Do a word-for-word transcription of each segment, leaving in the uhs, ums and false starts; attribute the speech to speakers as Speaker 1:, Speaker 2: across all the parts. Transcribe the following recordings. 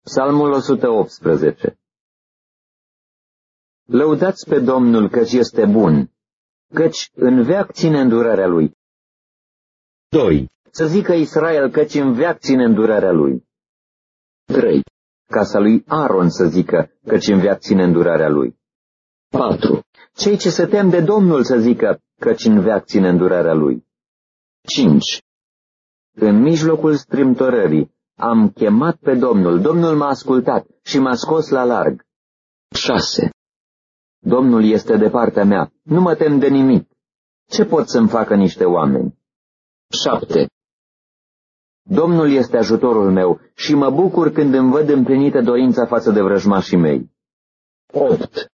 Speaker 1: Psalmul o sută optsprezece. Lăudați pe Domnul căci este bun, căci în veac ține îndurarea lui. doi. Să zică Israel căci în veac ține îndurarea lui. trei. Casa lui Aron să zică căci în veac ține îndurarea lui. patru. Cei ce se tem de Domnul să zică căci în veac ține îndurarea lui. cinci. În mijlocul strâmtorării am chemat pe Domnul, Domnul m-a ascultat și m-a scos la larg. șase. Domnul este de partea mea, nu mă tem de nimic. Ce pot să-mi facă niște oameni? șapte. Domnul este ajutorul meu și mă bucur când îmi văd împlinită dorința față de vrăjmașii mei. opt.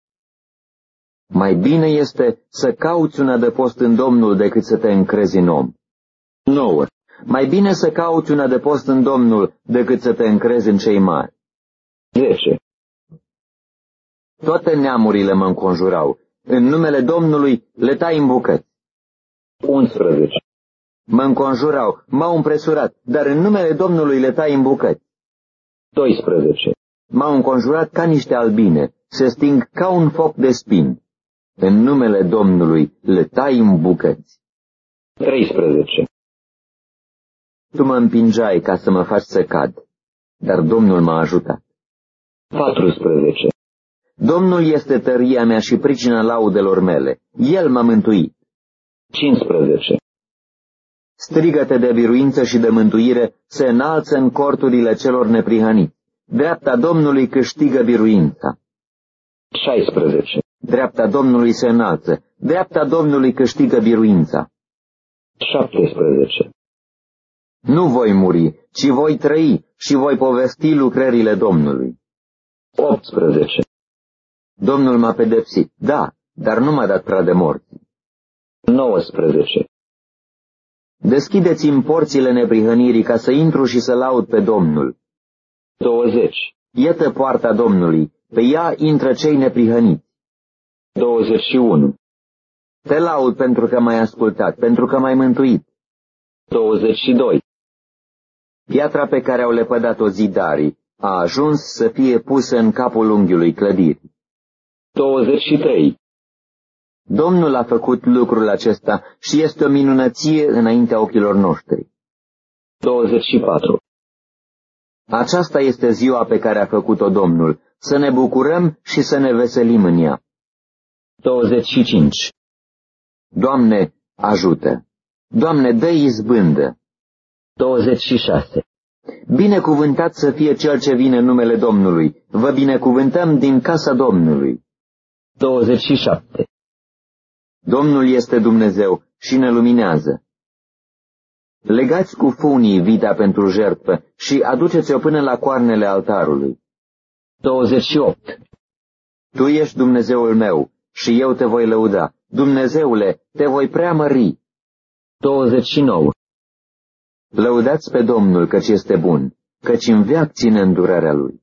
Speaker 1: Mai bine este să cauți un adăpost în Domnul decât să te încrezi în om. nouă. Mai bine să cauți un adăpost în Domnul decât să te încrezi în cei mari. zece. Toate neamurile mă înconjurau. În numele Domnului le tai în bucăți. unsprezece. Mă înconjurau, m-au împresurat, dar în numele Domnului le tai în bucăți. doisprezece. M-au înconjurat ca niște albine, se sting ca un foc de spini. În numele Domnului le tai în bucăți. treisprezece. Tu mă împingeai ca să mă faci să cad, dar Domnul m-a ajutat. paisprezece. Domnul este tăria mea și pricina laudelor mele. El m-a mântuit. cincisprezece. Strigăte de biruință și de mântuire se înalță în corturile celor neprihăniți. Dreapta Domnului câștigă biruința. șaisprezece. Dreapta Domnului se înalță. Dreapta Domnului câștigă biruința. șaptesprezece. Nu voi muri, ci voi trăi și voi povesti lucrările Domnului. optsprezece. Domnul m-a pedepsit, da, dar nu m-a dat prea de morți. nouăsprezece. Deschideți-mi porțile neprihănirii ca să intru și să laud pe Domnul. douăzeci. Iată poarta Domnului, pe ea intră cei neprihăniți. douăzeci și unu. Te laud pentru că m-ai ascultat, pentru că m-ai mântuit. douăzeci și doi. Piatra pe care au lepădat-o zidarii a ajuns să fie pusă în capul unghiului clădirii. douăzeci și trei. Domnul a făcut lucrul acesta și este o minunăție înaintea ochilor noștri. douăzeci și patru. Aceasta este ziua pe care a făcut-o Domnul, să ne bucurăm și să ne veselim în ea. douăzeci și cinci. Doamne, ajută! Doamne, dă izbândă! douăzeci și șase. Binecuvântat să fie cel ce vine în numele Domnului, vă binecuvântăm din casa Domnului. douăzeci și șapte. Domnul este Dumnezeu și ne luminează. Legați cu funii vita pentru jertfă și aduceți-o până la coarnele altarului. douăzeci și opt. Tu ești Dumnezeul meu și eu te voi lăuda. Dumnezeule, te voi preamări. douăzeci și nouă. Lăudați pe Domnul căci este bun, căci în veac ține îndurarea lui.